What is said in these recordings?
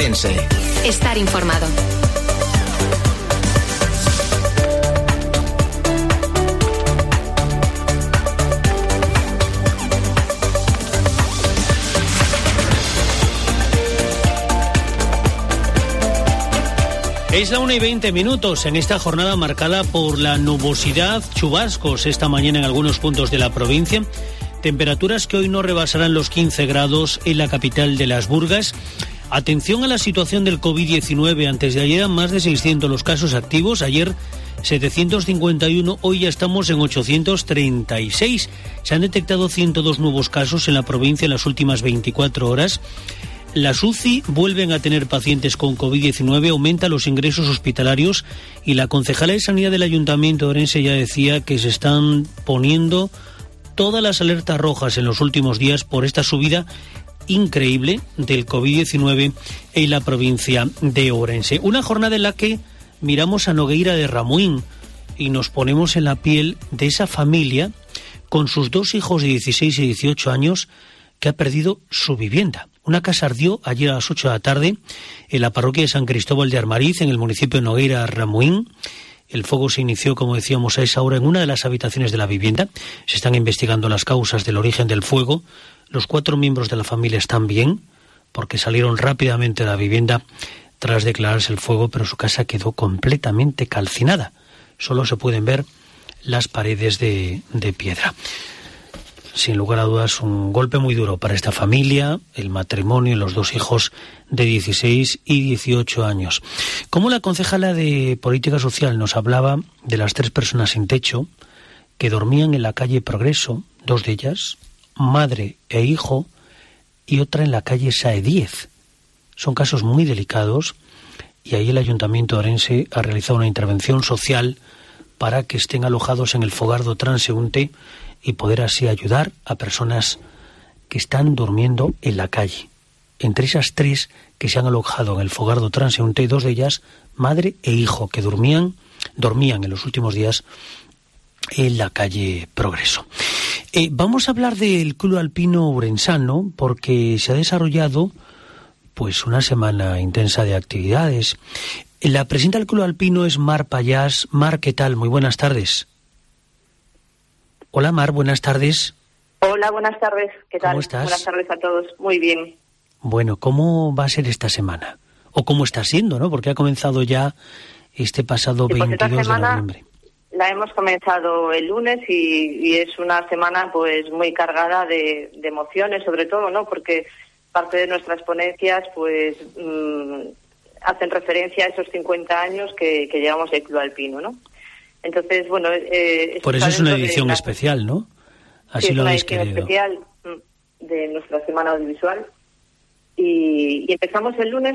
Ourense. Estar informado. Es la 1:20 en esta jornada marcada por la nubosidad, chubascos esta mañana en algunos puntos de la provincia, temperaturas que hoy no rebasarán los 15 grados en la capital de Las Burgas. Atención a la situación del COVID-19, antes de ayer más de 600 los casos activos, ayer 751, hoy ya estamos en 836. Se han detectado 102 nuevos casos en la provincia en las últimas 24 horas. Las UCI vuelven a tener pacientes con COVID-19, aumenta los ingresos hospitalarios y la concejala de Sanidad del Ayuntamiento de Ourense ya decía que se están poniendo todas las alertas rojas en los últimos días por esta subida increíble del COVID-19 en la provincia de Ourense. Una jornada en la que miramos a Nogueira de Ramuín y nos ponemos en la piel de esa familia con sus dos hijos de 16 y 18 años que ha perdido su vivienda. Una casa ardió ayer a las 8 de la tarde en la parroquia de San Cristóbal de Armariz, en el municipio de Nogueira de Ramuín. El fuego se inició, como decíamos, a esa hora en una de las habitaciones de la vivienda. Se están investigando las causas del origen del fuego. Los 4 miembros de la familia están bien, porque salieron rápidamente de la vivienda tras declararse el fuego, pero su casa quedó completamente calcinada. Solo se pueden ver las paredes de piedra. Sin lugar a dudas, un golpe muy duro para esta familia, el matrimonio y los dos hijos de 16 y 18 años. Como la concejala de Política Social nos hablaba de las 3 personas sin techo que dormían en la calle Progreso, 2 de ellas, madre e hijo, y otra en la calle Sae 10. Son casos muy delicados y ahí el Ayuntamiento de Ourense ha realizado una intervención social para que estén alojados en el fogardo transeúnte y poder así ayudar a personas que están durmiendo en la calle. Entre esas 3 que se han alojado en el fogardo transeúnte, 2 de ellas, madre e hijo, que dormían en los últimos días en la calle Progreso. Vamos a hablar del Club Alpino Ourensano porque se ha desarrollado pues una semana intensa de actividades. La presidenta del Club Alpino es Mar Payás. Mar, ¿qué tal? Muy buenas tardes. Hola Mar, buenas tardes. Hola, buenas tardes. ¿Qué tal? ¿Cómo estás? Buenas tardes a todos. Muy bien. Bueno, ¿cómo va a ser esta semana? O cómo está siendo, ¿no? Porque ha comenzado ya este pasado 22 de noviembre. La hemos comenzado el lunes y es una semana pues muy cargada de emociones, sobre todo, ¿no? Porque parte de nuestras ponencias pues hacen referencia a esos 50 años que llevamos el Club Alpino, ¿no? Entonces, bueno... Por eso es una edición especial, ¿no? Así sí, lo habéis querido. Es una edición especial de nuestra semana audiovisual. Y empezamos el lunes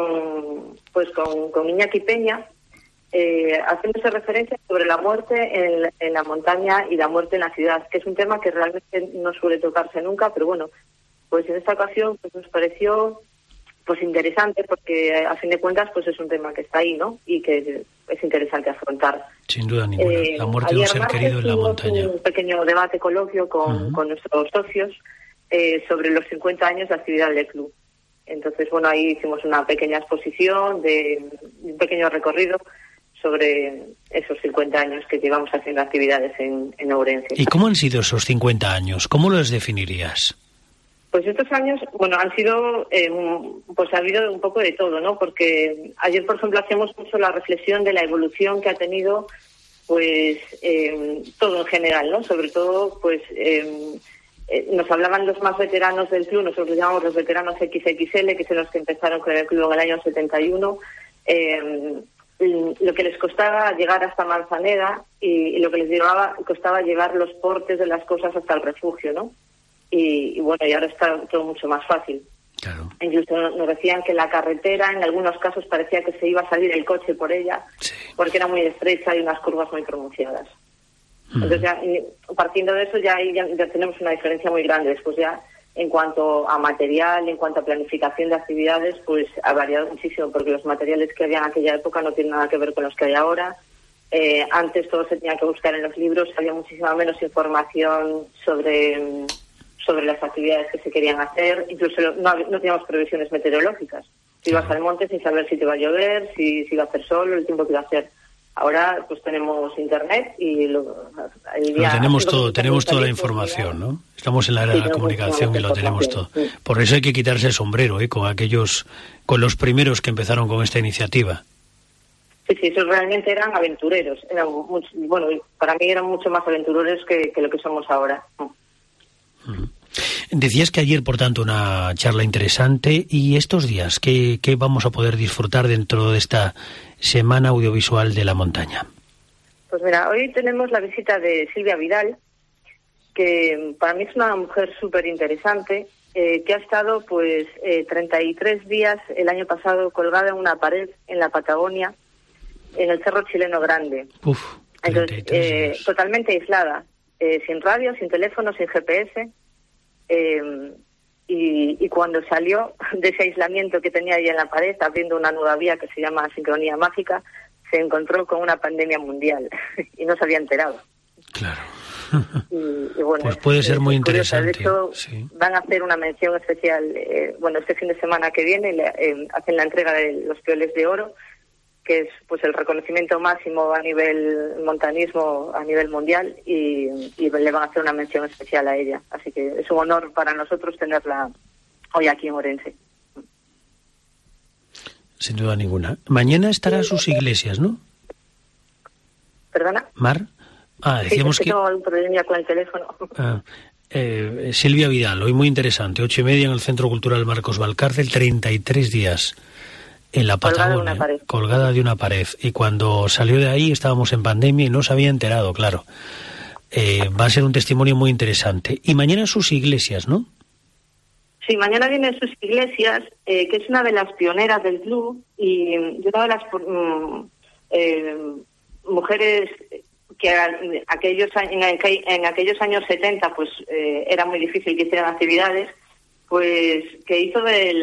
con Iñaki Peña, haciéndose referencia sobre la muerte en la montaña y la muerte en la ciudad, que es un tema que realmente no suele tocarse nunca, pero bueno, pues en esta ocasión pues nos pareció pues interesante porque a fin de cuentas pues es un tema que está ahí, ¿no? Y que es interesante afrontar. Sin duda ninguna, la muerte de un ser querido en la montaña. Un pequeño debate coloquio con nuestros socios sobre los 50 años de actividad del club. Entonces, bueno, ahí hicimos una pequeña exposición, un pequeño recorrido sobre esos 50 años que llevamos haciendo actividades en Ourense. ¿Y cómo han sido esos 50 años? ¿Cómo los definirías? Pues estos años, bueno, han sido, pues ha habido un poco de todo, ¿no? Porque ayer, por ejemplo, hacíamos mucho la reflexión de la evolución que ha tenido, pues, todo en general, ¿no? Sobre todo, pues, nos hablaban los más veteranos del club, nosotros llamamos los veteranos XXL, que son los que empezaron con el club en el año 71, lo que les costaba llegar hasta Manzaneda y lo que les costaba llevar los portes de las cosas hasta el refugio, ¿no? Y bueno, y ahora está todo mucho más fácil. Claro. Incluso nos decían que la carretera en algunos casos parecía que se iba a salir el coche por ella, sí, porque era muy estrecha y unas curvas muy pronunciadas. Entonces ya, partiendo de eso ya tenemos una diferencia muy grande. Después ya en cuanto a material, en cuanto a planificación de actividades, pues ha variado muchísimo, porque los materiales que había en aquella época no tienen nada que ver con los que hay ahora. Antes todo se tenía que buscar en los libros, había muchísima menos información sobre las actividades que se querían hacer, incluso no teníamos previsiones meteorológicas. Tú ibas al monte sin saber si te iba a llover, si iba a hacer sol, el tiempo que iba a hacer. Ahora pues tenemos internet y tenemos toda la información, ¿no? Estamos en la era de la comunicación y lo tenemos todo. Sí. Por eso hay que quitarse el sombrero, con los primeros que empezaron con esta iniciativa. Sí, esos realmente eran aventureros. Para mí eran mucho más aventureros que lo que somos ahora. Decías que ayer, por tanto, una charla interesante. ¿Y estos días qué vamos a poder disfrutar dentro de esta Semana Audiovisual de la Montaña? Pues mira, hoy tenemos la visita de Silvia Vidal, que para mí es una mujer súper interesante, que ha estado 33 días el año pasado colgada en una pared en la Patagonia, en el Cerro Chileno Grande. Entonces, totalmente aislada, sin radio, sin teléfono, sin GPS. Y cuando salió de ese aislamiento que tenía ahí en la pared, abriendo una nueva vía que se llama Sincronía Mágica, se encontró con una pandemia mundial y no se había enterado. Claro. Y bueno, pues puede ser muy interesante. De hecho, van a hacer una mención especial. Este fin de semana que viene hacen la entrega de los Pioles de Oro, que es pues el reconocimiento máximo a nivel montañismo, a nivel mundial, y le van a hacer una mención especial a ella. Así que es un honor para nosotros tenerla hoy aquí en Orense. Sin duda ninguna. Mañana estará sus iglesias, ¿no? ¿Perdona? Mar. Decíamos que tengo algún problema con el teléfono. Silvia Vidal, hoy muy interesante, 8:30 en el Centro Cultural Marcos Valcárcel, 33 días en la Patagonia, colgada de una pared. Y cuando salió de ahí estábamos en pandemia y no se había enterado, claro. Va a ser un testimonio muy interesante. Y mañana sus iglesias, ¿no? Sí, mañana vienen sus iglesias, que es una de las pioneras del club y una de las mujeres que en aquellos años 70 pues era muy difícil que hicieran actividades, pues que hizo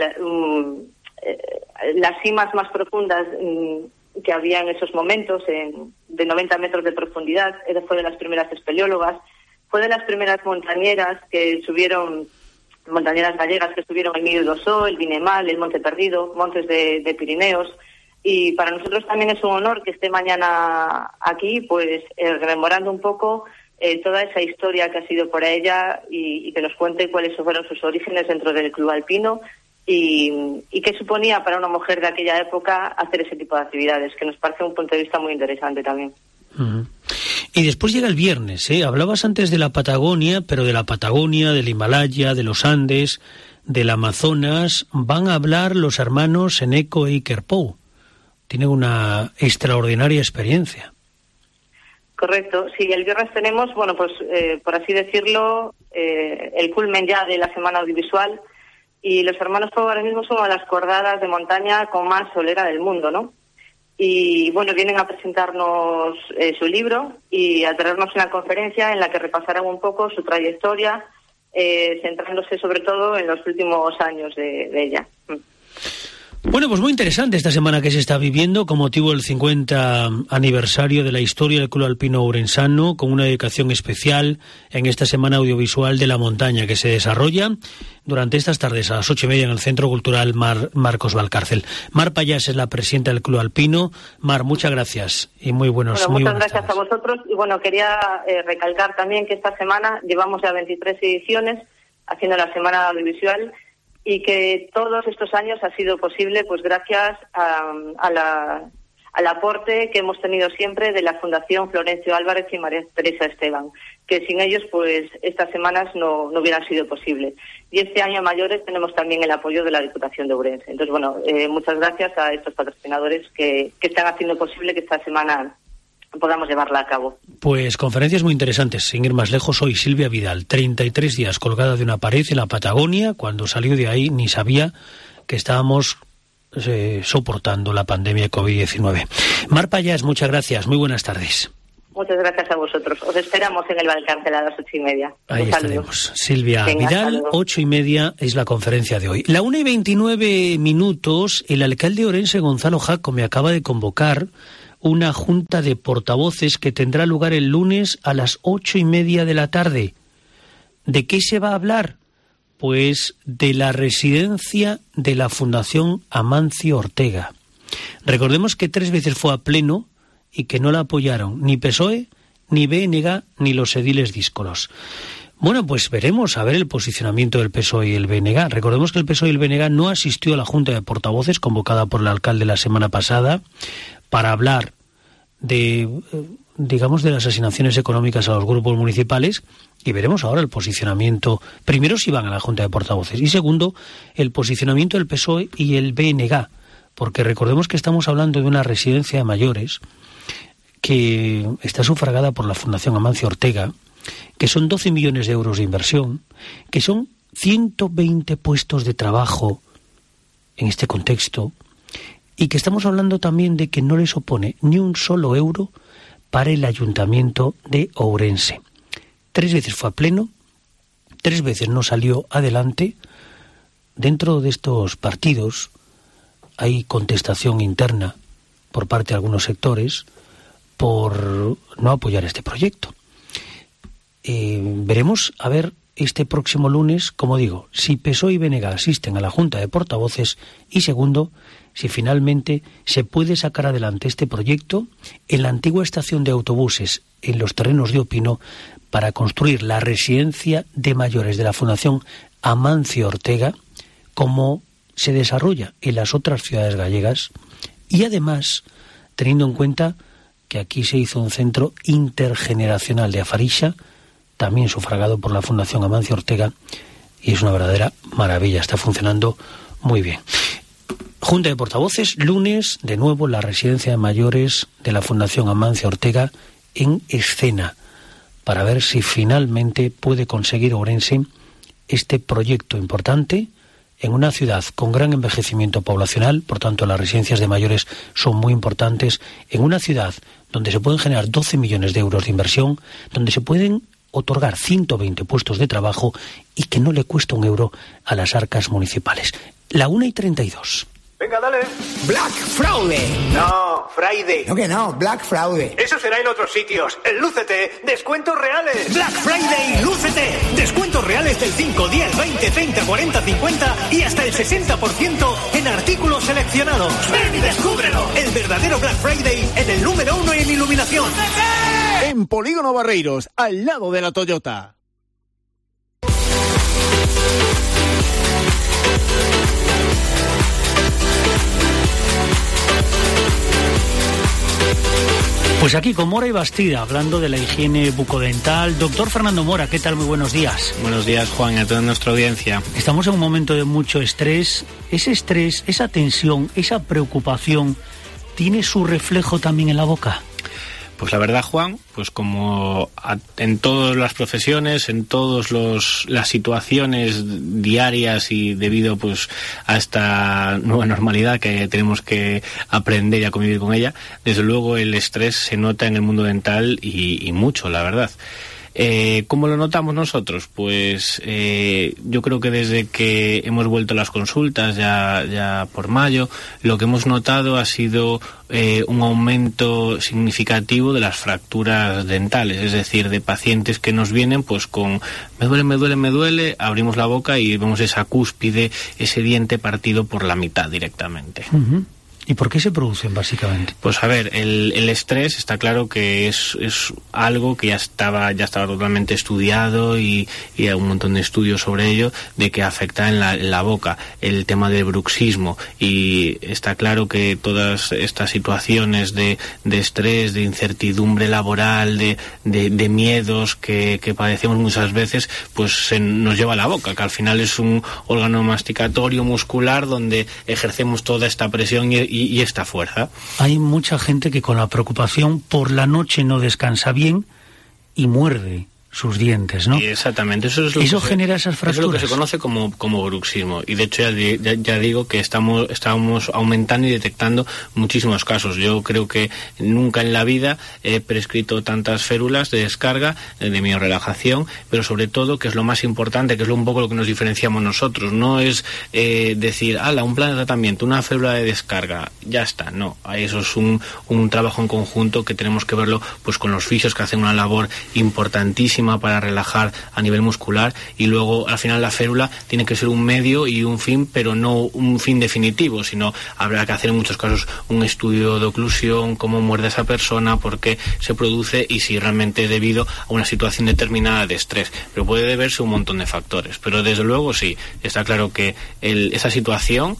las cimas más profundas que había en esos momentos, de 90 metros de profundidad. Fue de las primeras espeleólogas, fue de las primeras montañeras montañeras gallegas que estuvieron en el Dosó, el Vinemal, el Monte Perdido, montes de Pirineos. Y para nosotros también es un honor que esté mañana aquí, pues rememorando un poco toda esa historia que ha sido por ella y que nos cuente cuáles fueron sus orígenes dentro del Club Alpino y qué suponía para una mujer de aquella época hacer ese tipo de actividades, que nos parece un punto de vista muy interesante también. Uh-huh. Y después llega el viernes, hablabas antes de la Patagonia, pero de la Patagonia, del Himalaya, de los Andes, del Amazonas, van a hablar los hermanos Eneco e Iker Pou. Tienen una extraordinaria experiencia. Correcto, sí, el viernes tenemos, por así decirlo, el culmen ya de la Semana Audiovisual, y los hermanos Pou ahora mismo son una de las cordadas de montaña con más solera del mundo, ¿no? Y vienen a presentarnos su libro y a traernos una conferencia en la que repasarán un poco su trayectoria, centrándose sobre todo en los últimos años de ella. Bueno, pues muy interesante esta semana que se está viviendo con motivo del 50 aniversario de la historia del Club Alpino Ourensano, con una dedicación especial en esta Semana Audiovisual de la Montaña que se desarrolla durante estas tardes a las 8:30 en el Centro Cultural Marcos Valcárcel. Mar Payás es la presidenta del Club Alpino. Mar, muchas gracias y muy buenas tardes. Muchas gracias a vosotros y quería recalcar también que esta semana llevamos ya 23 ediciones haciendo la Semana Audiovisual, y que todos estos años ha sido posible pues gracias al aporte que hemos tenido siempre de la Fundación Florencio Álvarez y María Teresa Esteban, que sin ellos pues estas semanas no hubieran sido posible. Y este año a mayores tenemos también el apoyo de la Diputación de Ourense. Entonces, muchas gracias a estos patrocinadores que están haciendo posible que esta semana podamos llevarla a cabo. Pues conferencias muy interesantes. Sin ir más lejos, hoy Silvia Vidal, 33 días colgada de una pared en la Patagonia. Cuando salió de ahí ni sabía que estábamos soportando la pandemia COVID-19. Mar Payás, muchas gracias. Muy buenas tardes. Muchas gracias a vosotros. Os esperamos en el Valcárcel a las 8:30. Ahí estaremos. Silvia Vidal, 8:30 es la conferencia de hoy. La 1:29, el alcalde de Orense, Gonzalo Jaco, me acaba de convocar una junta de portavoces que tendrá lugar el lunes a las 8:30 de la tarde. ¿De qué se va a hablar? Pues de la residencia de la Fundación Amancio Ortega. Recordemos que 3 veces fue a pleno y que no la apoyaron ni PSOE, ni BNG, ni los ediles díscolos. Bueno, pues veremos a ver el posicionamiento del PSOE y el BNG. Recordemos que el PSOE y el BNG no asistió a la Junta de Portavoces convocada por el alcalde la semana pasada para hablar de, digamos, de las asignaciones económicas a los grupos municipales, y veremos ahora el posicionamiento, primero si van a la Junta de Portavoces, y segundo, el posicionamiento del PSOE y el BNG, porque recordemos que estamos hablando de una residencia de mayores que está sufragada por la Fundación Amancio Ortega, que son 12 millones de euros de inversión, que son 120 puestos de trabajo en este contexto, y que estamos hablando también de que no le supone ni un solo euro para el Ayuntamiento de Ourense. 3 veces fue a pleno, 3 veces no salió adelante. Dentro de estos partidos hay contestación interna por parte de algunos sectores por no apoyar este proyecto. Veremos a ver este próximo lunes, como digo, si PSOE y BNG asisten a la Junta de Portavoces, y segundo, si finalmente se puede sacar adelante este proyecto en la antigua estación de autobuses en los terrenos de Opino para construir la residencia de mayores de la Fundación Amancio Ortega, como se desarrolla en las otras ciudades gallegas, y además teniendo en cuenta que aquí se hizo un centro intergeneracional de Afarixa, también sufragado por la Fundación Amancio Ortega, y es una verdadera maravilla, está funcionando muy bien. Junta de Portavoces, lunes, de nuevo la residencia de mayores de la Fundación Amancio Ortega en escena, para ver si finalmente puede conseguir Ourense este proyecto importante en una ciudad con gran envejecimiento poblacional. Por tanto, las residencias de mayores son muy importantes, en una ciudad donde se pueden generar 12 millones de euros de inversión, donde se pueden otorgar 120 puestos de trabajo y que no le cuesta un euro a las arcas municipales. La 1:32. Venga, dale. Black Fraude. No, Friday. No que no, Black Fraude. Eso será en otros sitios. En Lúcete, descuentos reales. Black Friday, Lúcete. Descuentos reales del 5, 10, 20, 30, 40, 50 y hasta el 60% en artículos seleccionados. ¡Ven y descúbrelo! El verdadero Black Friday en el número 1 en iluminación. ¡Lúcete! En Polígono Barreiros, al lado de la Toyota. Pues aquí con Mora y Bastida, hablando de la higiene bucodental. Doctor Fernando Mora, ¿qué tal? Muy buenos días. Buenos días, Juan, y a toda nuestra audiencia. Estamos en un momento de mucho estrés. Ese estrés, esa tensión, esa preocupación, ¿tiene su reflejo también en la boca? Pues la verdad, Juan, pues como en todas las profesiones, en todas las situaciones diarias y debido pues a esta nueva normalidad que tenemos que aprender y a convivir con ella, desde luego el estrés se nota en el mundo dental y mucho, la verdad. ¿Cómo lo notamos nosotros? Pues yo creo que desde que hemos vuelto a las consultas ya por mayo, lo que hemos notado ha sido un aumento significativo de las fracturas dentales, es decir, de pacientes que nos vienen pues con me duele, abrimos la boca y vemos esa cúspide, ese diente partido por la mitad directamente. Uh-huh. ¿Y por qué se producen, básicamente? Pues a ver, el estrés está claro que es algo que ya estaba totalmente estudiado y hay un montón de estudios sobre ello, de que afecta en la boca, el tema del bruxismo, y está claro que todas estas situaciones de estrés, de incertidumbre laboral, de miedos que padecemos muchas veces, pues nos lleva a la boca, que al final es un órgano masticatorio muscular donde ejercemos toda esta presión y esta fuerza. Hay mucha gente que con la preocupación por la noche no descansa bien y muerde sus dientes, ¿no? Y exactamente, eso genera esas fracturas. Eso es lo que se conoce como bruxismo, y de hecho ya digo que estamos aumentando y detectando muchísimos casos. Yo creo que nunca en la vida he prescrito tantas férulas de descarga, de miorelajación, pero sobre todo, que es lo más importante, que es un poco lo que nos diferenciamos nosotros, no es decir, un plan de tratamiento, una férula de descarga, ya está, no, eso es un trabajo en conjunto que tenemos que verlo pues con los fisios, que hacen una labor importantísima buenísima para relajar a nivel muscular, y luego al final la férula tiene que ser un medio y un fin, pero no un fin definitivo, sino habrá que hacer en muchos casos un estudio de oclusión, cómo muerde esa persona, por qué se produce y si realmente es debido a una situación determinada de estrés. Pero puede deberse a un montón de factores. Pero desde luego sí, está claro que esa situación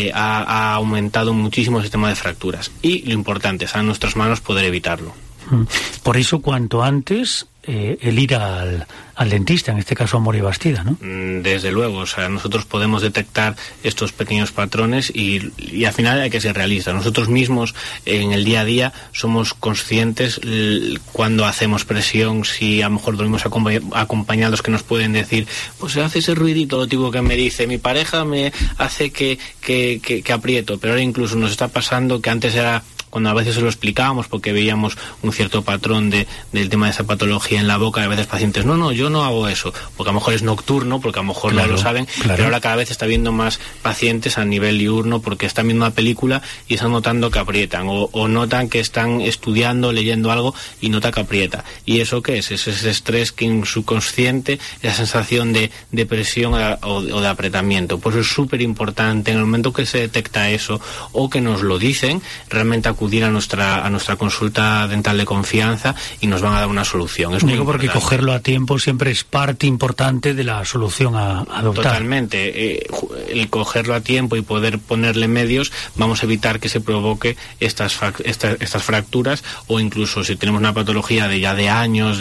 ha aumentado muchísimo el sistema de fracturas, y lo importante está en nuestras manos poder evitarlo. Por eso cuanto antes el ir al dentista, en este caso a Amor y Bastida, ¿no? Desde luego, o sea, nosotros podemos detectar estos pequeños patrones y al final hay que ser realistas. Nosotros mismos en el día a día somos conscientes cuando hacemos presión, si a lo mejor dormimos acompañados, que nos pueden decir, pues se hace ese ruidito, lo tipo que me dice, mi pareja me hace que aprieto, pero ahora incluso nos está pasando que antes era cuando a veces se lo explicábamos porque veíamos un cierto patrón del tema de esa patología en la boca, a veces pacientes, no, yo no hago eso, porque a lo mejor es nocturno, porque a lo mejor claro, no lo saben, claro. Pero ahora cada vez está viendo más pacientes a nivel diurno porque están viendo una película y están notando que aprietan, o notan que están estudiando, leyendo algo y nota que aprieta. ¿Y eso qué es? Es ese estrés que en su consciente, esa sensación de presión o de apretamiento. Por eso es súper importante en el momento que se detecta eso o que nos lo dicen, realmente acudir a nuestra consulta dental de confianza y nos van a dar una solución. Es muy Digo porque importante. cogerlo a tiempo siempre es parte importante de la solución a adoptar. Totalmente. El cogerlo a tiempo y poder ponerle medios, vamos a evitar que se provoque estas fracturas, o incluso si tenemos una patología de años,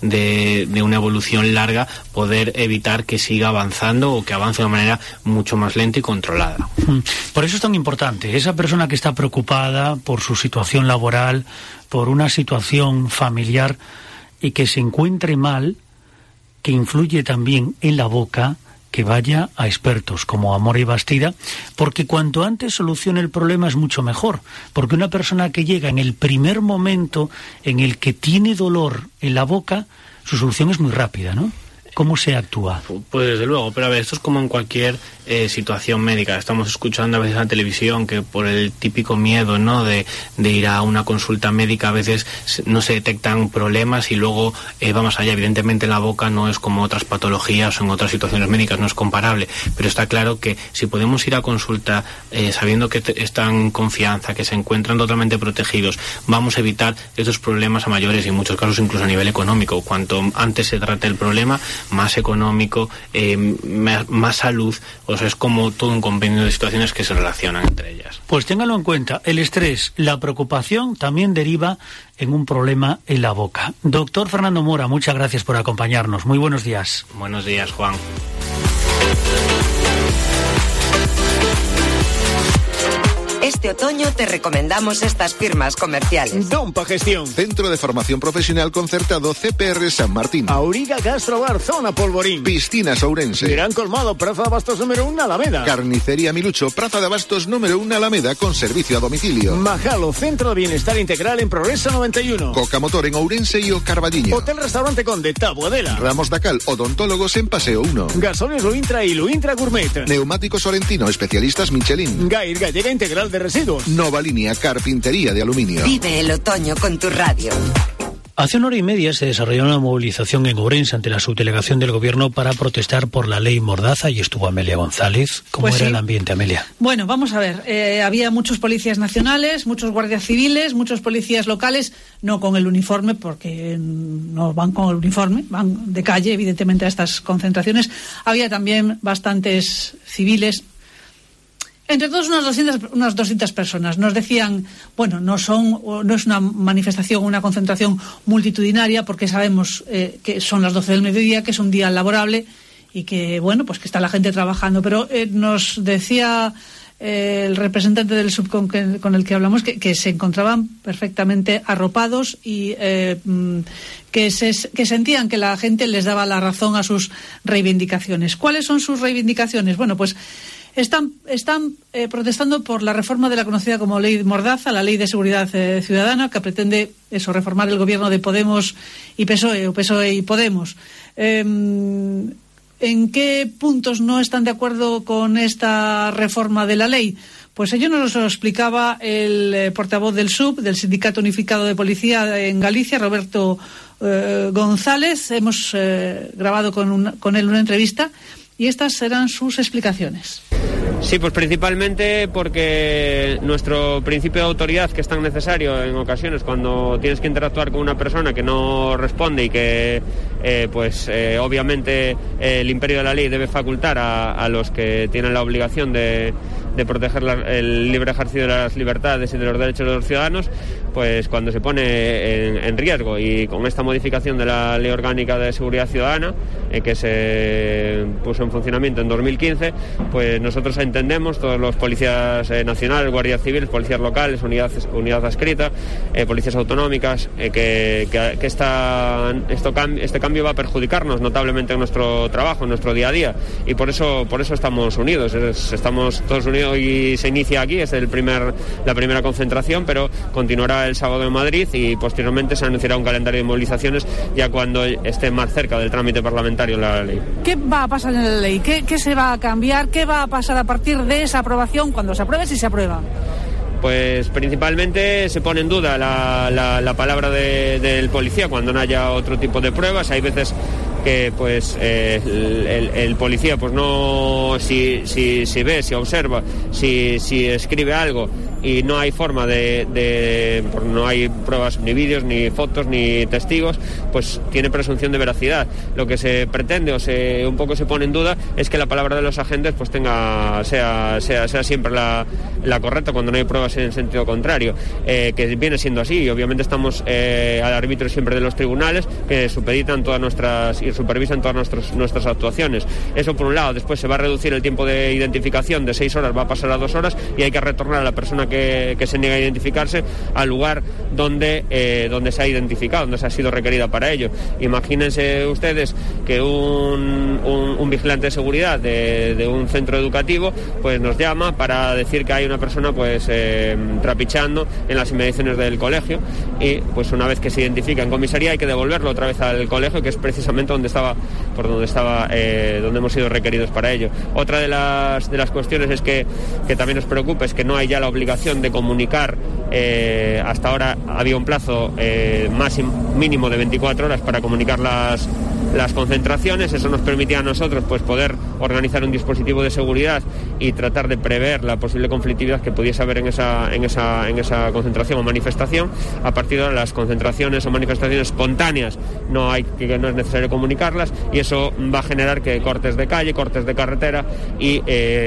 de una evolución larga, poder evitar que siga avanzando o que avance de una manera mucho más lenta y controlada. Por eso es tan importante esa persona que está preocupada por su situación laboral, por una situación familiar y que se encuentre mal, que influye también en la boca, que vaya a expertos como Amor y Bastida, porque cuanto antes solucione el problema es mucho mejor, porque una persona que llega en el primer momento en el que tiene dolor en la boca, su solución es muy rápida, ¿no? ¿Cómo se actúa? Pues desde luego, pero a ver, esto es como en cualquier situación médica. Estamos escuchando a veces en la televisión que por el típico miedo, ¿no?, de ir a una consulta médica, a veces no se detectan problemas y luego va más allá. Evidentemente la boca no es como otras patologías o en otras situaciones médicas, no es comparable, pero está claro que si podemos ir a consulta sabiendo que están en confianza, que se encuentran totalmente protegidos, vamos a evitar estos problemas a mayores y en muchos casos incluso a nivel económico. Cuanto antes se trate el problema, más económico, más salud. O sea, es como todo un compendio de situaciones que se relacionan entre ellas. Pues ténganlo en cuenta, el estrés, la preocupación también deriva en un problema en la boca. Doctor Fernando Mora, muchas gracias por acompañarnos. Muy buenos días. Buenos días, Juan. Este otoño te recomendamos estas firmas comerciales. Dompa Gestión. Centro de Formación Profesional Concertado CPR San Martín. Auriga Gastrobar, Zona Polvorín. Piscinas Ourense. Gran Colmado, Plaza de Abastos número 1, Alameda. Carnicería Milucho, Plaza de Abastos número 1, Alameda, con servicio a domicilio. Majalo, Centro de Bienestar Integral en Progreso 91. Coca Motor en Ourense y O Carballiño. Hotel Restaurante Conde, Taboadela. Ramos Dacal, Odontólogos en Paseo 1. Gasolinas Luintra y Luintra Gourmet. Neumáticos Sorrentino, especialistas Michelin. Gair, Gallega Integral de Residuos. Nova Línea, carpintería de aluminio. Vive el otoño con tu radio. Hace una hora y media se desarrolló una movilización en Ourense ante la subdelegación del Gobierno para protestar por la ley Mordaza y estuvo Amelia González. ¿Cómo Pues era sí. el ambiente, Amelia? Bueno, vamos a ver. Había muchos policías nacionales, muchos guardias civiles, muchos policías locales, no con el uniforme, porque no van con el uniforme, van de calle, evidentemente, a estas concentraciones. Había también bastantes civiles. Entre todos unas 200 personas. Nos decían, bueno, no es una manifestación, una concentración multitudinaria, porque sabemos que son las 12 del mediodía, que es un día laborable y que, bueno, pues que está la gente trabajando. Pero nos decía el representante del sub con el que hablamos que se encontraban perfectamente arropados y que sentían que la gente les daba la razón a sus reivindicaciones. ¿Cuáles son sus reivindicaciones? Bueno, pues están protestando por la reforma de la conocida como Ley Mordaza, la Ley de Seguridad Ciudadana, que pretende reformar el gobierno de Podemos y PSOE, o PSOE y Podemos. ¿En qué puntos no están de acuerdo con esta reforma de la ley? Pues ello nos lo explicaba el portavoz del SUB, del Sindicato Unificado de Policía en Galicia, Roberto González. Hemos grabado con él una entrevista y estas serán sus explicaciones. Sí, pues principalmente porque nuestro principio de autoridad, que es tan necesario en ocasiones cuando tienes que interactuar con una persona que no responde y que obviamente el imperio de la ley debe facultar a los que tienen la obligación de proteger el libre ejercicio de las libertades y de los derechos de los ciudadanos, pues cuando se pone en riesgo, y con esta modificación de la Ley Orgánica de Seguridad Ciudadana que se puso en funcionamiento en 2015, pues nosotros entendemos, todos los policías nacionales, guardias civiles, policías locales, unidad adscrita, policías autonómicas, que este cambio va a perjudicarnos notablemente en nuestro trabajo, en nuestro día a día, y por eso estamos unidos, estamos todos unidos. Hoy se inicia aquí, es la primera concentración, pero continuará el sábado en Madrid y posteriormente se anunciará un calendario de movilizaciones ya cuando esté más cerca del trámite parlamentario la ley. ¿Qué va a pasar en la ley? ¿Qué se va a cambiar? ¿Qué va a pasar a partir de esa aprobación, cuando se apruebe, si se aprueba? Pues principalmente se pone en duda la palabra del policía cuando no haya otro tipo de pruebas. Hay veces que el policía pues no, si ve, si observa, si escribe algo y no hay forma no hay pruebas, ni vídeos, ni fotos, ni testigos, pues tiene presunción de veracidad. Lo que se pretende un poco se pone en duda es que la palabra de los agentes pues sea siempre la correcta cuando no hay pruebas en sentido contrario, que viene siendo así, y obviamente estamos al arbitrio siempre de los tribunales, que supeditan y supervisan todas nuestras actuaciones. Eso por un lado. Después se va a reducir el tiempo de identificación de 6 horas, va a pasar a 2 horas, y hay que retornar a la persona que se niega a identificarse al lugar donde se ha identificado, donde se ha sido requerida para ello. Imagínense ustedes que un vigilante de seguridad de un centro educativo pues nos llama para decir que hay una persona pues trapicheando en las inmediaciones del colegio, y pues una vez que se identifica en comisaría hay que devolverlo otra vez al colegio, que es precisamente donde hemos sido requeridos para ello. Otra de las cuestiones es que también nos preocupa es que no hay ya la obligación de comunicar. Hasta ahora había un plazo mínimo de 24 horas para comunicar las concentraciones. Eso nos permitía a nosotros pues poder organizar un dispositivo de seguridad y tratar de prever la posible conflictividad que pudiese haber en esa concentración o manifestación. A partir de ahora, las concentraciones o manifestaciones espontáneas no es necesario comunicarlas, y eso va a generar que cortes de calle, cortes de carretera y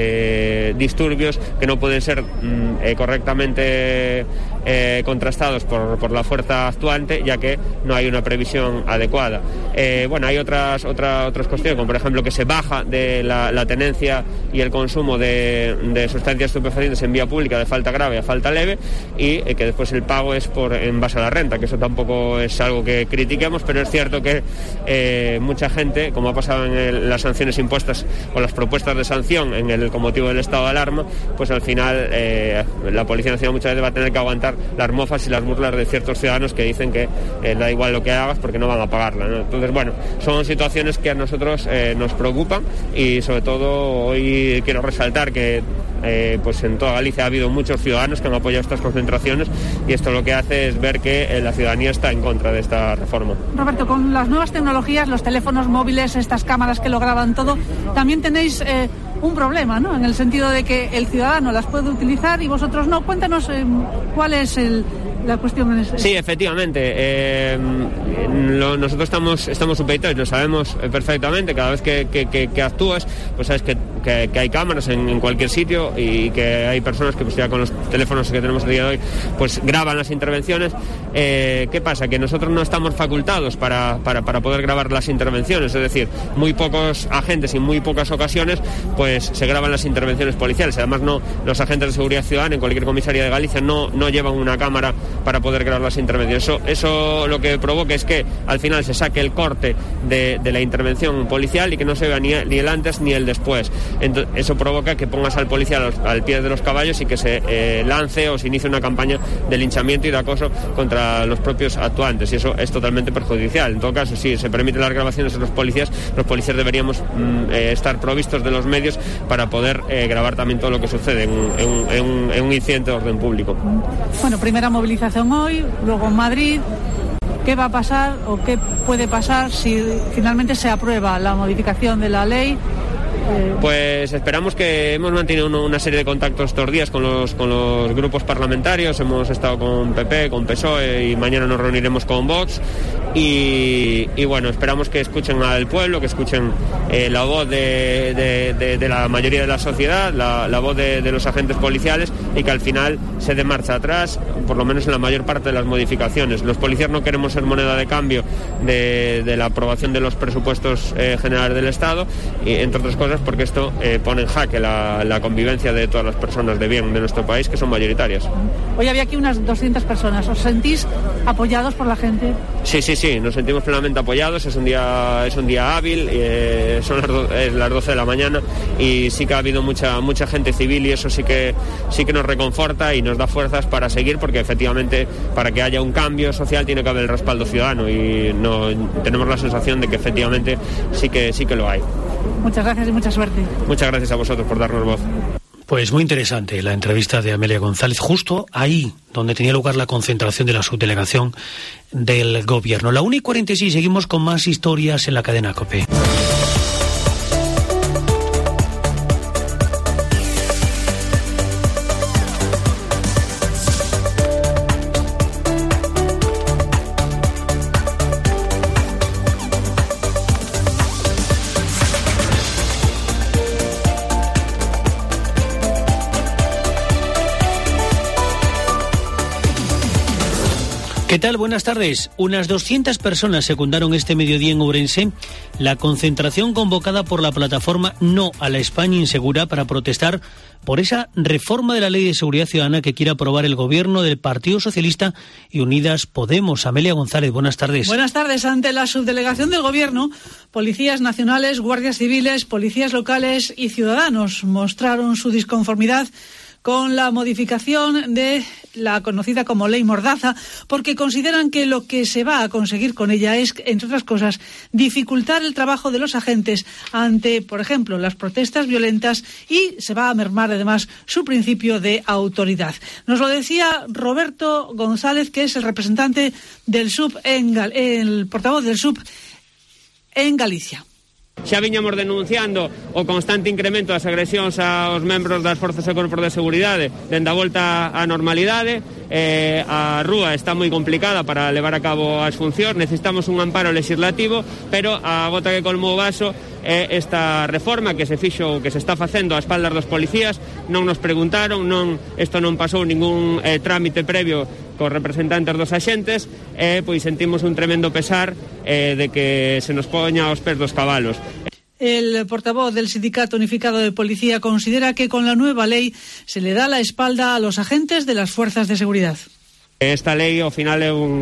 disturbios que no pueden ser correctamente contrastados por la fuerza actuante, ya que no hay una previsión adecuada. Hay otras cuestiones, como por ejemplo que se baja de la tenencia y el consumo de sustancias estupefacientes en vía pública de falta grave a falta leve, y que después el pago es en base a la renta, que eso tampoco es algo que critiquemos, pero es cierto que mucha gente, como ha pasado en las sanciones impuestas o las propuestas de sanción con motivo del estado de alarma, pues al final la Policía Nacional muchas veces va a tener que aguantar las mofas y las burlas de ciertos ciudadanos que dicen que da igual lo que hagas porque no van a pagarla, ¿no? Entonces, son situaciones que a nosotros nos preocupan, y sobre todo hoy quiero resaltar que pues en toda Galicia ha habido muchos ciudadanos que han apoyado estas concentraciones, y esto lo que hace es ver que la ciudadanía está en contra de esta reforma. Roberto, con las nuevas tecnologías, los teléfonos móviles, estas cámaras que lo graban todo, también tenéis un problema, ¿no? En el sentido de que el ciudadano las puede utilizar y vosotros no. Cuéntanos cuál es la cuestión en ese. Sí, efectivamente. Nosotros estamos supeditados, lo sabemos perfectamente. Cada vez que actúas, pues sabes que hay cámaras en cualquier sitio, y que hay personas que pues ya con los teléfonos que tenemos a día de hoy pues graban las intervenciones. ¿Qué pasa? Que nosotros no estamos facultados para poder grabar las intervenciones, es decir, muy pocos agentes y en muy pocas ocasiones pues se graban las intervenciones policiales. Además, los agentes de seguridad ciudadana en cualquier comisaría de Galicia no llevan una cámara para poder grabar las intervenciones. Eso lo que provoca es que al final se saque el corte de la intervención policial y que no se vea ni el antes ni el después. Entonces, eso provoca que pongas al policía al pie de los caballos y que se lance o se inicie una campaña de linchamiento y de acoso contra los propios actuantes, y eso es totalmente perjudicial. En todo caso, si se permiten las grabaciones de los policías deberíamos estar provistos de los medios para poder grabar también todo lo que sucede en un incidente de orden público. Bueno, primera movilización hoy, luego en Madrid. ¿Qué va a pasar o qué puede pasar si finalmente se aprueba la modificación de la ley? Pues esperamos que hemos mantenido una serie de contactos estos días con los grupos parlamentarios. Hemos estado con PP, con PSOE y mañana nos reuniremos con Vox. Y bueno, esperamos que escuchen al pueblo, que escuchen la voz de la mayoría de la sociedad, la voz de los agentes policiales, y que al final se dé marcha atrás, por lo menos en la mayor parte de las modificaciones. Los policías no queremos ser moneda de cambio de la aprobación de los presupuestos generales del Estado, y entre otras cosas porque esto pone en jaque la convivencia de todas las personas de bien de nuestro país, que son mayoritarias. Hoy había aquí unas 200 personas. ¿Os sentís apoyados por la gente? Sí, nos sentimos plenamente apoyados. Es un día hábil, son las 12 de la mañana y sí que ha habido mucha gente civil, y eso sí que nos reconforta y nos da fuerzas para seguir, porque efectivamente para que haya un cambio social tiene que haber el respaldo ciudadano, y tenemos la sensación de que efectivamente sí que lo hay. Muchas gracias y mucha suerte. Muchas gracias a vosotros por darnos voz. Pues muy interesante la entrevista de Amelia González, justo ahí donde tenía lugar la concentración de la subdelegación del Gobierno. La 1:46, seguimos con más historias en la cadena COPE. ¿Qué tal? Buenas tardes. Unas 200 personas secundaron este mediodía en Ourense la concentración convocada por la plataforma No a la España Insegura para protestar por esa reforma de la Ley de Seguridad Ciudadana que quiere aprobar el Gobierno del Partido Socialista y Unidas Podemos. Amelia González, buenas tardes. Buenas tardes. Ante la subdelegación del Gobierno, policías nacionales, guardias civiles, policías locales y ciudadanos mostraron su disconformidad con la modificación de la conocida como Ley Mordaza, porque consideran que lo que se va a conseguir con ella es, entre otras cosas, dificultar el trabajo de los agentes ante, por ejemplo, las protestas violentas, y se va a mermar además su principio de autoridad. Nos lo decía Roberto González, que es el representante del SUB, el portavoz del SUB en Galicia. Xa viñamos denunciando o constante incremento das agresións aos membros das forzas e corpos de seguridade dende a volta á normalidade. A rúa está moi complicada para levar a cabo as funcións, necesitamos un amparo legislativo, pero a gota que colmou o vaso é esta reforma que se fixo, que se está facendo a espaldas dos policías. Non nos preguntaron, isto non pasou ningún trámite previo cos representantes dos axentes, pois sentimos un tremendo pesar de que se nos poña aos pés dos cabalos. El portavoz del Sindicato Unificado de Policía considera que con la nueva ley se le da la espalda a los agentes de las fuerzas de seguridad. Esta lei ao final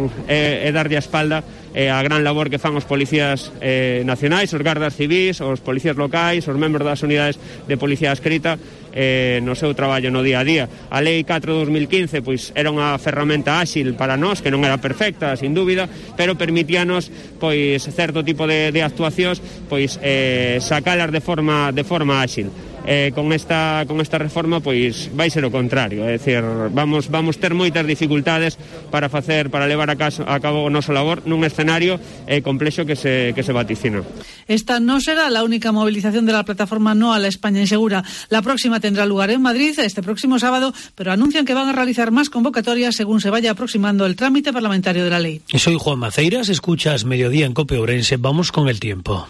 é darlle a espalda a gran labor que fan os policías nacionais, os gardas civís, os policías locais, os membros das unidades de policía adscrita no seu traballo no día a día. A Lei 4/2015 pois era unha ferramenta áxil para nós, que non era perfecta, sin dúbida, pero permitíanos pois certo tipo de actuacións pois sacalas de forma áxil. Con esta reforma pois vai ser o contrario, é dicir, vamos ter moitas dificultades para levar a cabo o noso labor nun escenario complexo que se vaticina. Esta no será la única movilización de la plataforma No a la España Insegura. La próxima tendrá lugar en Madrid este próximo sábado, pero anuncian que van a realizar más convocatorias según se vaya aproximando el trámite parlamentario de la ley. Soy Juan Maceiras, escuchas Mediodía en COPE Ourense. Vamos con el tiempo.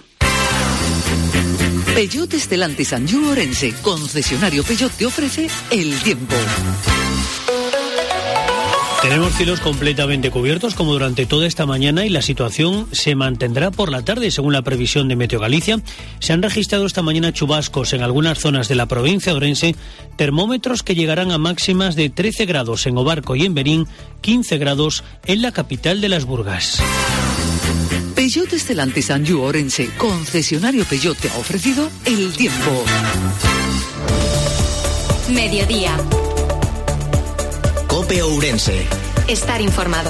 Peugeot Stellantis Anjou Ourense, concesionario Peugeot, te ofrece el tiempo. Tenemos cielos completamente cubiertos como durante toda esta mañana y la situación se mantendrá por la tarde según la previsión de Meteo Galicia. Se han registrado esta mañana chubascos en algunas zonas de la provincia de Ourense, termómetros que llegarán a máximas de 13 grados en Obarco y en Verín, 15 grados en la capital de las Burgas. Peugeot Stellantis Anjou Ourense, concesionario Peugeot, te ha ofrecido el tiempo. Mediodía. COPE Ourense. Estar informado.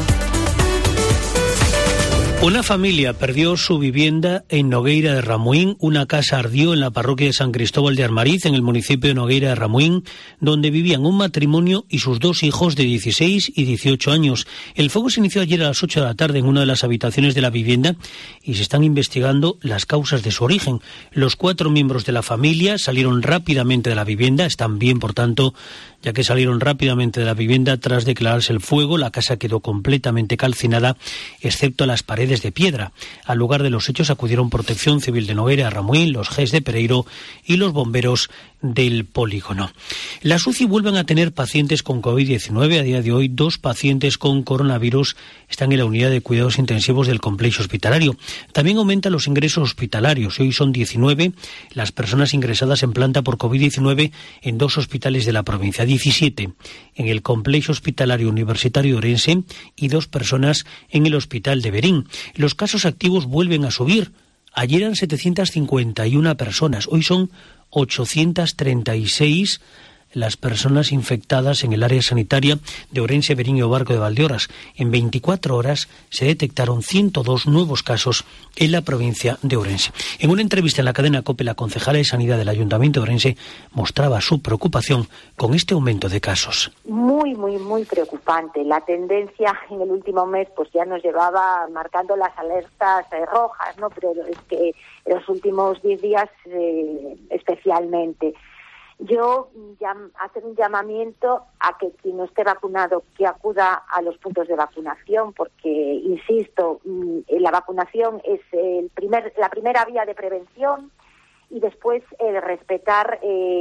Una familia perdió su vivienda en Nogueira de Ramuín. Una casa ardió en la parroquia de San Cristóbal de Armariz, en el municipio de Nogueira de Ramuín, donde vivían un matrimonio y sus 2 hijos de 16 y 18 años. El fuego se inició ayer a las 8 de la tarde en una de las habitaciones de la vivienda y se están investigando las causas de su origen. Los 4 miembros de la familia salieron rápidamente de la vivienda, están bien, por tanto, ya que salieron rápidamente de la vivienda tras declararse el fuego. La casa quedó completamente calcinada, excepto las paredes de piedra. Al lugar de los hechos acudieron Protección Civil de Nogueira de Ramuín, los GES de Pereiro y los bomberos del polígono. Las UCI vuelven a tener pacientes con COVID-19. A día de hoy, 2 pacientes con coronavirus están en la unidad de cuidados intensivos del complejo hospitalario. También aumentan los ingresos hospitalarios. Hoy son 19 las personas ingresadas en planta por COVID-19 en 2 hospitales de la provincia. 17 en el complejo hospitalario universitario de Ourense y 2 personas en el hospital de Verín. Los casos activos vuelven a subir. Ayer eran 751 personas, hoy son 836 las personas infectadas en el área sanitaria de Ourense, Verín y Obarco de Valdeorras. En 24 horas se detectaron 102 nuevos casos en la provincia de Ourense. En una entrevista en la cadena COPE, la concejala de Sanidad del Ayuntamiento de Ourense mostraba su preocupación con este aumento de casos. Muy preocupante. La tendencia en el último mes pues ya nos llevaba marcando las alertas rojas, ¿no? Pero es que en los últimos 10 días especialmente. Yo hacer un llamamiento a que quien no esté vacunado que acuda a los puntos de vacunación, porque, insisto, la vacunación es la primera vía de prevención y después respetar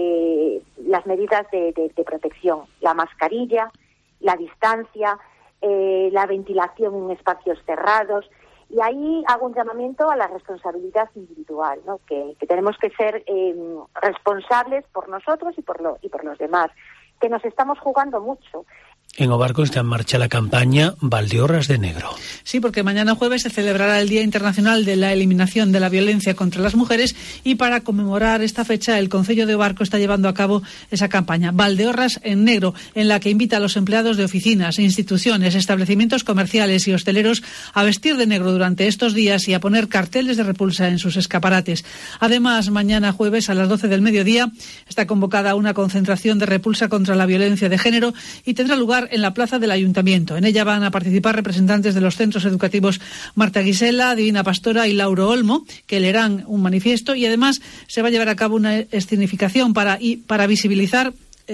las medidas de protección, la mascarilla, la distancia, la ventilación en espacios cerrados. Y ahí hago un llamamiento a la responsabilidad individual, ¿no? Que tenemos que ser responsables por nosotros y por los demás, que nos estamos jugando mucho. En Obarco está en marcha la campaña Valdeorras de Negro. Sí, porque mañana jueves se celebrará el Día Internacional de la Eliminación de la Violencia contra las Mujeres y para conmemorar esta fecha el Concello de Obarco está llevando a cabo esa campaña Valdeorras en Negro, en la que invita a los empleados de oficinas, instituciones, establecimientos comerciales y hosteleros a vestir de negro durante estos días y a poner carteles de repulsa en sus escaparates. Además, mañana jueves a las 12 del mediodía está convocada una concentración de repulsa contra la violencia de género y tendrá lugar en la plaza del Ayuntamiento. En ella van a participar representantes de los centros educativos Marta Guisela, Divina Pastora y Lauro Olmo, que leerán un manifiesto, y además se va a llevar a cabo una escenificación para visibilizar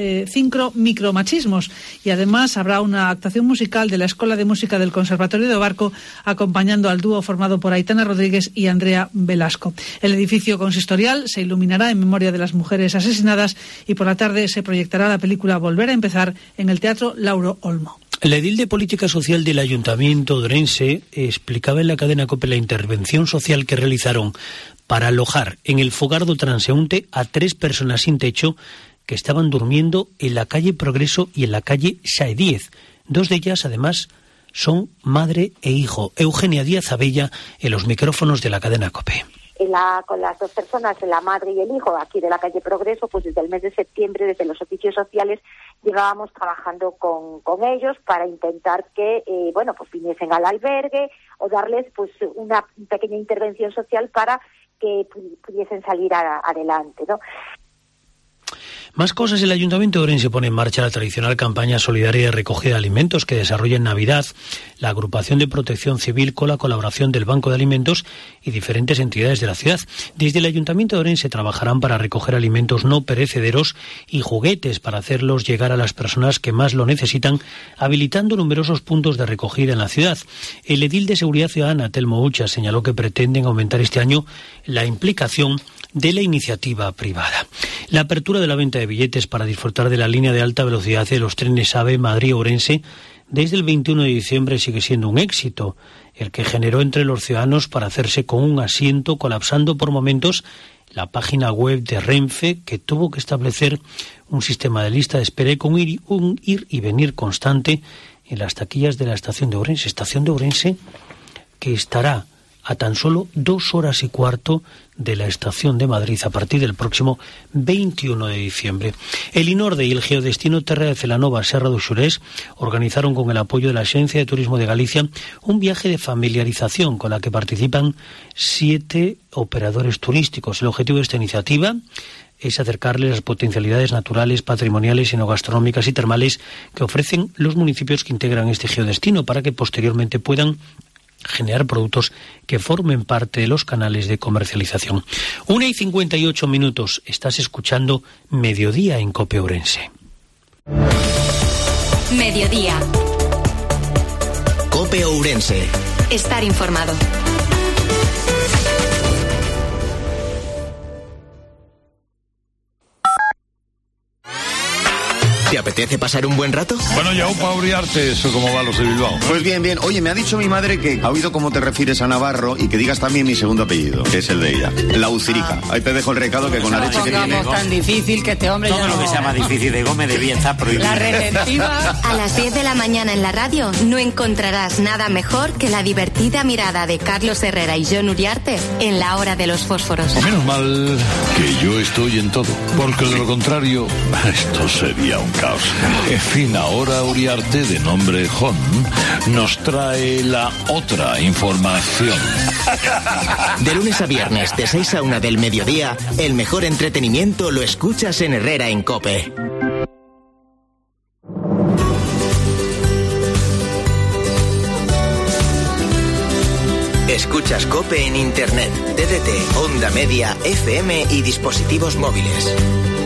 5 micromachismos, y además habrá una actuación musical de la Escuela de Música del Conservatorio de Obarco acompañando al dúo formado por Aitana Rodríguez y Andrea Velasco. El edificio consistorial se iluminará en memoria de las mujeres asesinadas y por la tarde se proyectará la película Volver a empezar en el Teatro Lauro Olmo. El edil de Política Social del Ayuntamiento de Ourense explicaba en la cadena COPE la intervención social que realizaron para alojar en el Fogardo Transeúnte a 3 personas sin techo que estaban durmiendo en la calle Progreso y en la calle Sae 10. 2 de ellas, además, son madre e hijo. Eugenia Díaz Abella en los micrófonos de la cadena COPE. Con las 2 personas, la madre y el hijo, aquí de la calle Progreso, pues desde el mes de septiembre, desde los oficios sociales, llevábamos trabajando con ellos para intentar que, pues viniesen al albergue o darles pues una pequeña intervención social para que pudiesen salir adelante, ¿no? Más cosas. El Ayuntamiento de Ourense pone en marcha la tradicional campaña solidaria de recogida de alimentos que desarrolla en Navidad la Agrupación de Protección Civil con la colaboración del Banco de Alimentos y diferentes entidades de la ciudad. Desde el Ayuntamiento de Ourense trabajarán para recoger alimentos no perecederos y juguetes para hacerlos llegar a las personas que más lo necesitan, habilitando numerosos puntos de recogida en la ciudad. El edil de Seguridad Ciudadana, Telmo Ucha, señaló que pretenden aumentar este año la implicación de la iniciativa privada. La apertura de la venta de billetes para disfrutar de la línea de alta velocidad de los trenes AVE Madrid-Ourense desde el 21 de diciembre sigue siendo un éxito, el que generó entre los ciudadanos para hacerse con un asiento, colapsando por momentos la página web de Renfe, que tuvo que establecer un sistema de lista de espera con un ir y venir constante en las taquillas de la estación de Ourense, que estará a tan solo 2 horas y cuarto de la estación de Madrid a partir del próximo 21 de diciembre. El INORDE y el Geodestino Terra de Celanova Serra do Xurés organizaron con el apoyo de la Agencia de Turismo de Galicia un viaje de familiarización con la que participan 7 operadores turísticos. El objetivo de esta iniciativa es acercarles las potencialidades naturales, patrimoniales, enogastronómicas y termales que ofrecen los municipios que integran este geodestino para que posteriormente puedan generar productos que formen parte de los canales de comercialización. 1:58. Estás escuchando Mediodía en COPE Ourense. Mediodía. COPE Ourense. Estar informado. ¿Te apetece pasar un buen rato? Bueno, ya para Uriarte, eso como va los de Bilbao. Pues bien. Oye, me ha dicho mi madre que ha oído cómo te refieres a Navarro y que digas también mi segundo apellido, que es el de ella, la Ucirica. Ahí te dejo el recado que con la leche que tiene... tan difícil que este hombre todo ya lo que sea más difícil de Gómez debía estar prohibido. La retentiva. A las 10 de la mañana en la radio no encontrarás nada mejor que la divertida mirada de Carlos Herrera y Jon Uriarte en La Hora de los Fósforos. Menos mal que yo estoy en todo, porque de lo contrario, esto sería un caos. En fin, ahora Uriarte, de nombre Jon, nos trae la otra información. De lunes a viernes, de 6 a 1 del mediodía, el mejor entretenimiento lo escuchas en Herrera en COPE. Escuchas COPE en Internet, TDT, Onda Media, FM y dispositivos móviles.